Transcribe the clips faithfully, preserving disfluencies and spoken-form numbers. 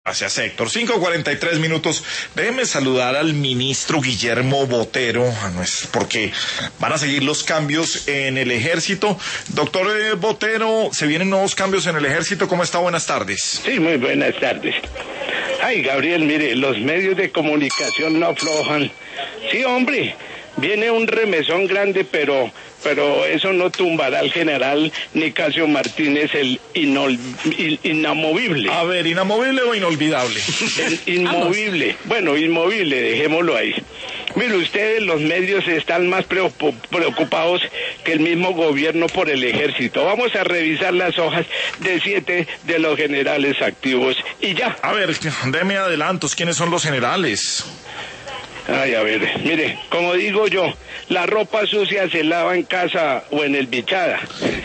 Gracias, Héctor. cinco cuarenta y tres minutos. Déjeme saludar al ministro Guillermo Botero, porque van a seguir los cambios en el ejército. Doctor Botero, se vienen nuevos cambios en el ejército. ¿Cómo está? Buenas tardes. Sí, muy buenas tardes. Ay, Gabriel, mire, los medios de comunicación no aflojan. Sí, hombre, viene un remesón grande, pero... pero eso no tumbará al general Nicasio Martínez, el inol, in, inamovible. A ver, ¿inamovible o inolvidable? El inmovible. Bueno, inmovible, dejémoslo ahí. Mire, ustedes, los medios, están más preocupados que el mismo gobierno por el ejército. Vamos a revisar las hojas de siete de los generales activos y ya. A ver, deme adelantos. ¿Quiénes son los generales? Ay, a ver, mire, como digo yo, la ropa sucia se lava en casa o en el bichada.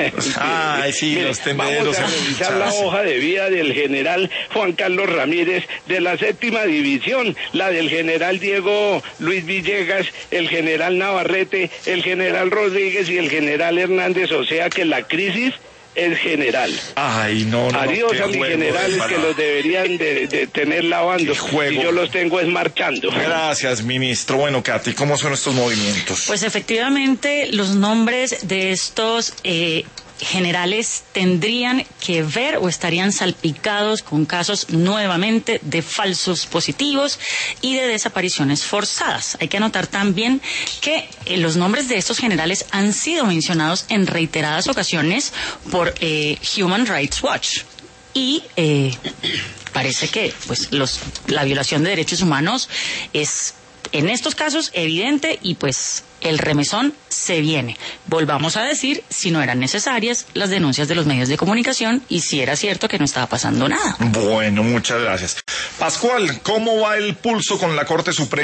Ay, sí, mire, los tendederos. Vamos a revisar la hoja de vida del general Juan Carlos Ramírez de la séptima división, la del general Diego Luis Villegas, el general Navarrete, el general Rodríguez y el general Hernández, o sea que la crisis es general. Ay, no, no. Adiós a mis generales que los deberían de, de tener lavando. Y yo los tengo es marchando. Gracias, ministro. Bueno, Katy, ¿cómo son estos movimientos? Pues efectivamente, los nombres de estos eh, generales tendrían que ver o estarían salpicados con casos nuevamente de falsos positivos y de desapariciones forzadas. Hay que anotar también que eh, los nombres de estos generales han sido mencionados en reiteradas ocasiones por eh, Human Rights Watch. Y eh, parece que pues los, la violación de derechos humanos es en estos casos evidente y pues el remesón se viene. Volvamos a decir si no eran necesarias las denuncias de los medios de comunicación y si era cierto que no estaba pasando nada. Bueno, muchas gracias. Pascual, ¿cómo va el pulso con la Corte Suprema?